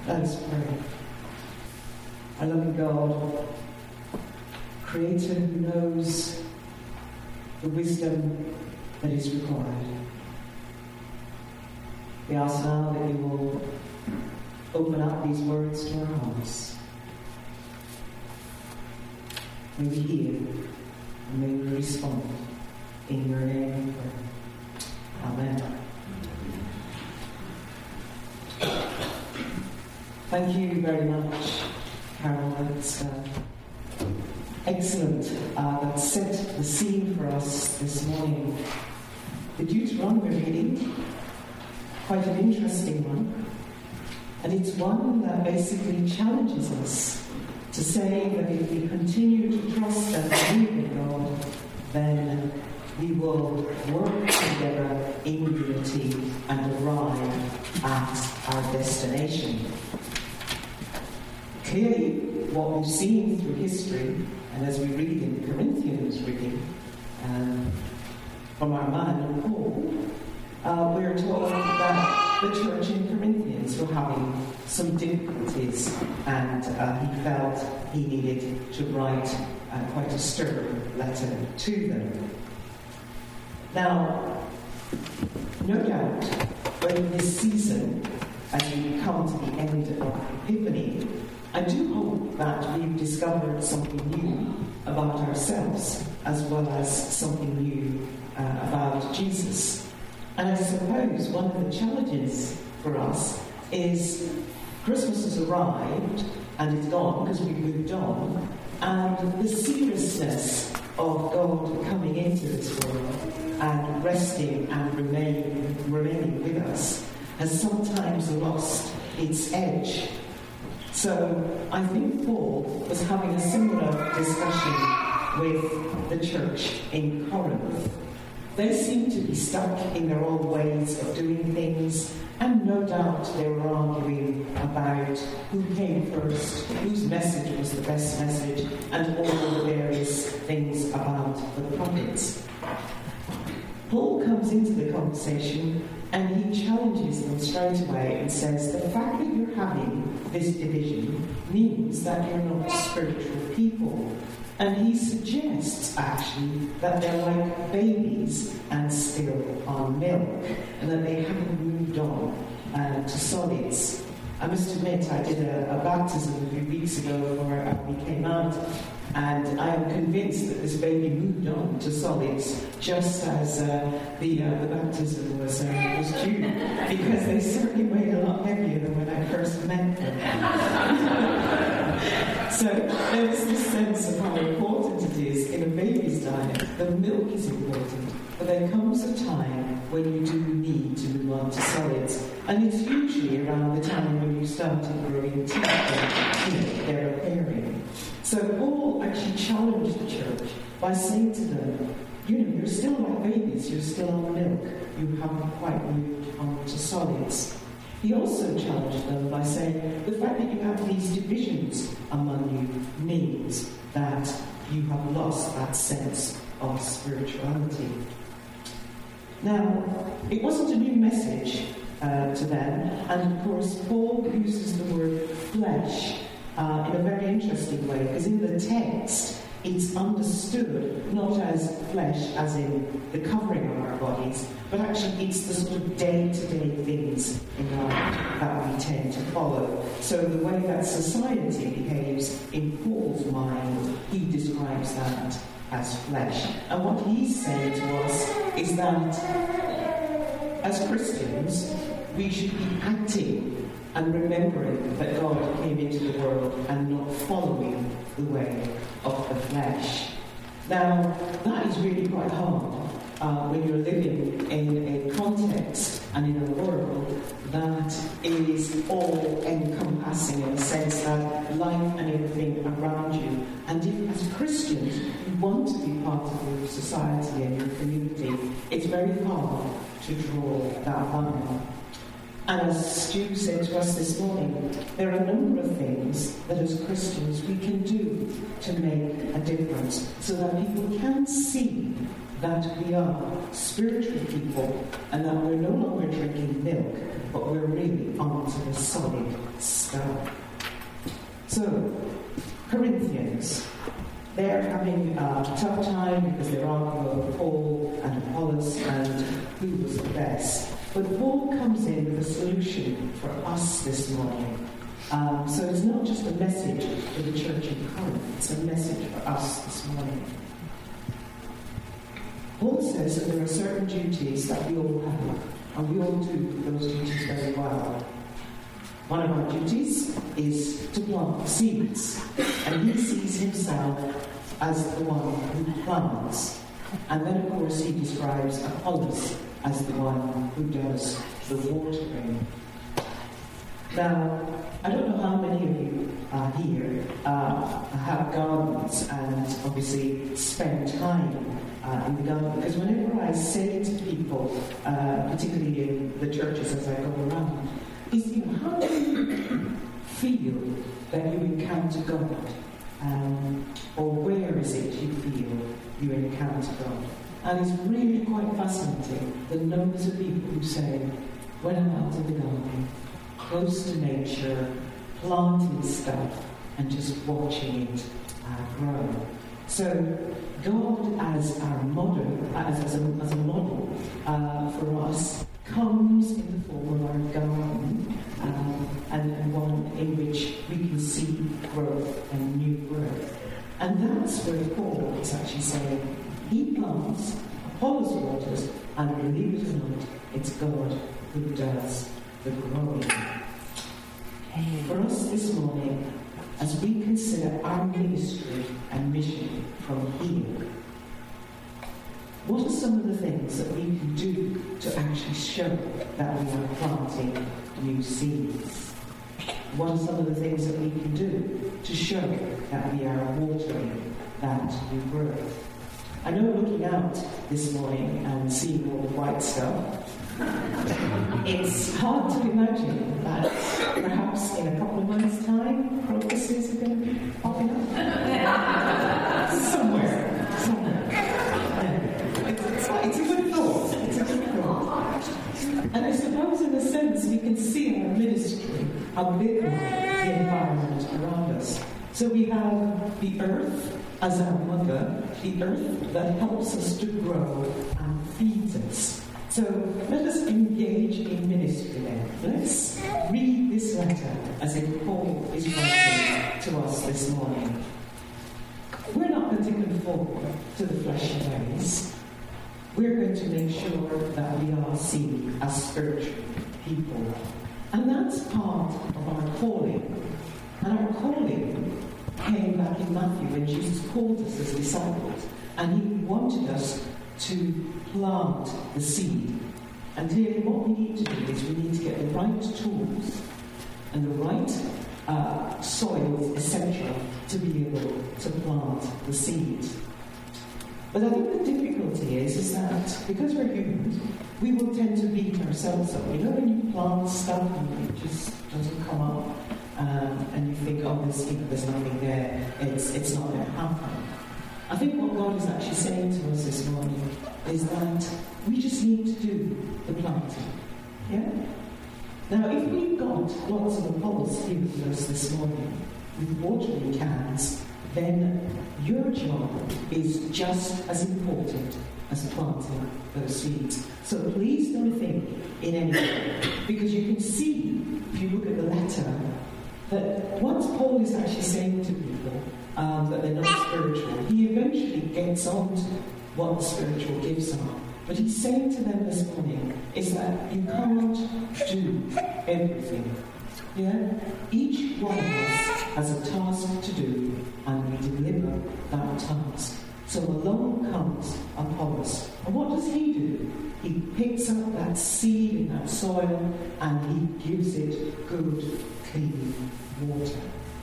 Let us pray. Our loving God, Creator who knows the wisdom that is required, we ask now that you will open up these words to our hearts. May we hear and may we respond in your name we pray. Amen. Thank you very much, Carol. That's excellent. That set the scene for us this morning. The Deuteronomy reading, quite an interesting one. And it's one that basically challenges us to say that if we continue to trust and believe in God, then we will work together in unity and arrive at our destination. Clearly, what we've seen through history, and as we read in the Corinthians reading from our man Paul, we're told that the church in Corinthians were having some difficulties, and he felt he needed to write quite a stern letter to them. Now, no doubt, when this season, as we come to the end of Epiphany, I do hope that we've discovered something new about ourselves, as well as something new about Jesus. And I suppose one of the challenges for us is Christmas has arrived and it's gone because we've moved on, and the seriousness of God coming into this world and resting and remaining with us has sometimes lost its edge. So I think Paul was having a similar discussion with the church in Corinth. They seemed to be stuck in their old ways of doing things, and no doubt they were arguing about who came first, whose message was the best message, and all the various things about the prophets. Paul comes into the conversation and he challenges them straight away and says, the fact that you're having this division means that you're not spiritual people. And he suggests, actually, that they're like babies and still on milk, and that they haven't moved on to solids. I must admit, I did a baptism a few weeks ago where we came out, and I am convinced that this baby moved on to solids just as the baptism was due, because they certainly weighed a lot heavier than when I first met them. So there's this sense of how important it is in a baby's diet. The milk is important, but there comes a time when you do need to move on to solids, and it's usually around the time when you start to grow in teeth and they're appearing. So Paul actually challenged the church by saying to them, you're still like babies, you're still on milk, you haven't quite moved on to solids. He also challenged them by saying, the fact that you have these divisions among you means that you have lost that sense of spirituality. Now, it wasn't a new message to them, and of course Paul uses the word flesh in a very interesting way, because in the text it's understood not as flesh as in the covering of our bodies, but actually it's the sort of day-to-day things in life that we tend to follow. So the way that society behaves in Paul's mind, he describes that as flesh. And what he's saying to us is that as Christians, we should be acting and remembering that God came into the world and not following the way of the flesh. Now, that is really quite hard when you're living in a context and in a world that is all-encompassing in the sense that life and everything around you. And if, as Christians, you want to be part of your society and your community, it's very hard to draw that line. And as Stu said to us this morning, there are a number of things that as Christians we can do to make a difference so that people can see that we are spiritual people and that we're no longer drinking milk, but we're really onto the solid stuff. So, Corinthians, they're having a tough time because they're arguing over Paul and Apollos and who was the best. But Paul comes in with a solution for us this morning. So it's not just a message for the church in Corinth, it's a message for us this morning. Paul says that there are certain duties that we all have, and we all do those duties very well. One of our duties is to plant seeds, and he sees himself as the one who plants. And then, of course, he describes Apollos as the one who does the watering. Now, I don't know how many of you here have gardens and obviously spend time in the garden, because whenever I say to people, particularly in the churches as I go around, is, how do you feel that you encounter God? Or where is it you feel you encounter God? And it's really quite fascinating, the numbers of people who say, when I'm out in the garden, close to nature, planting stuff, and just watching it grow. So God as our model, as a model for us, comes in the form of our garden, and one in which we can see growth and new growth. And that's where Paul is actually saying, he plants, Apollos waters, and believe it or not, it's God who does the growing. For us this morning, as we consider our ministry and mission from here, what are some of the things that we can do to actually show that we are planting new seeds? What are some of the things that we can do to show that we are watering that new growth? I know, looking out this morning and seeing all the white stuff, it's hard to imagine that perhaps in a couple of months' time, crocuses are going to be popping up. Somewhere. It's a good thought. It's a good thought. And I suppose in a sense we can see in our ministry how big the environment around us. So we have the earth as our mother, the earth that helps us to grow and feeds us. So let us engage in ministry then. Let's read this letter as if Paul is writing to us this morning. We're not going to conform to the fleshy ways. We're going to make sure that we are seen as spiritual people. And that's part of our calling. And our calling came back in Matthew when Jesus called us as disciples. And he wanted us to plant the seed. And clearly what we need to do is we need to get the right tools and the right soil, essential to be able to plant the seed. But I think the difficulty is that because we're humans, we will tend to beat ourselves up. You know, when you plant stuff and it just doesn't come up, and you think, oh, there's nothing there, it's not going to happen. I think what God is actually saying to us this morning is that we just need to do the planting. Yeah? Now, if we've got lots of Apollos here with us this morning with watering cans, then your job is just as important as planting those seeds. So please don't think in any way, because you can see, if you look at the letter, that once Paul is actually saying to people that they're not spiritual, he eventually gets on to what the spiritual gifts are. But he's saying to them this morning is that you can't do everything. Yeah? Each one of us has a task to do, and we deliver that task. So along comes Apollos. And what does he do? He picks up that seed in that soil and he gives it good, clean water.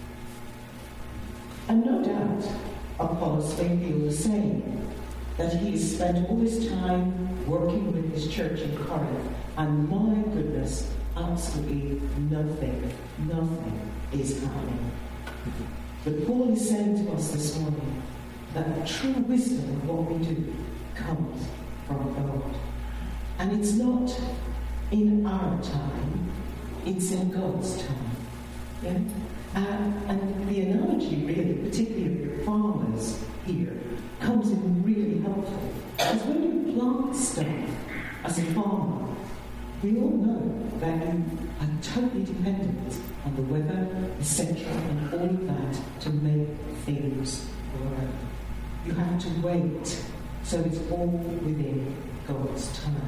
And no doubt Apollos may feel the same, that he has spent all his time working with his church in Corinth, and my goodness, absolutely nothing is happening. But Paul is saying to us this morning that true wisdom of what we do comes from God. And it's not in our time, it's in God's time. Yeah? And the analogy really, particularly of farmers here, comes in really helpful. Because when you plant stuff as a farmer, we all know that you are totally dependent on the weather, etc., and all of that to make things grow. You have to wait, so it's all within God's time.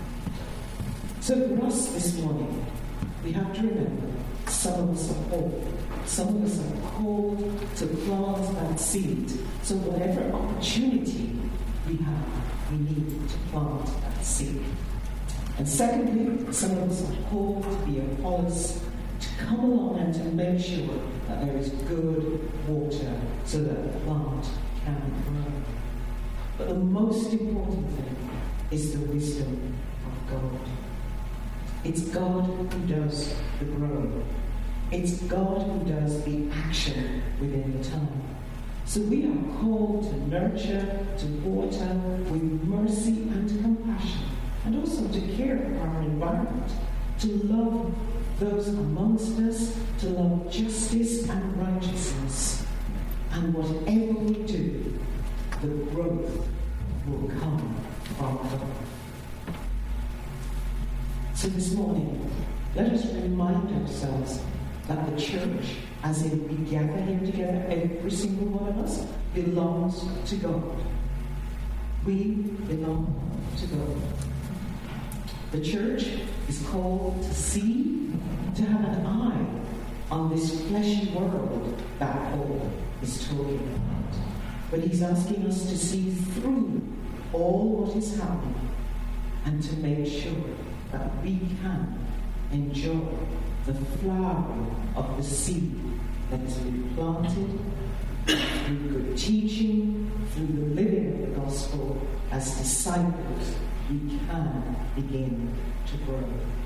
So for us this morning, we have to remember some of us are called. Some of us are called to plant that seed. So whatever opportunity we have, we need to plant that seed. And secondly, some of us are called to be apostles, to come along and to make sure that there is good water so that the plant can grow. But the most important thing is the wisdom of God. It's God who does the growing. It's God who does the action within the time. So we are called to nurture, to water with mercy and compassion, and also to care for our environment, to love those amongst us, to love justice and righteousness. And whatever we do, the growth will come from God. So this morning, let us remind ourselves that the church, as in we gather here together, every single one of us, belongs to God. We belong to God. The church is called to see, to have an eye on this fleshy world that Paul is talking about. But he's asking us to see through all what is happening and to make sure that we can enjoy the flowering of the seed that has been planted through good teaching, through the living of the gospel. As disciples, we can begin to grow.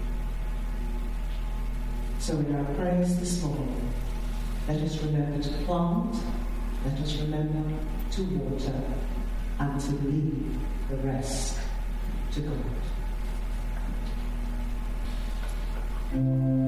So in our prayers this morning, let us remember to plant, let us remember to water, and to leave the rest to God.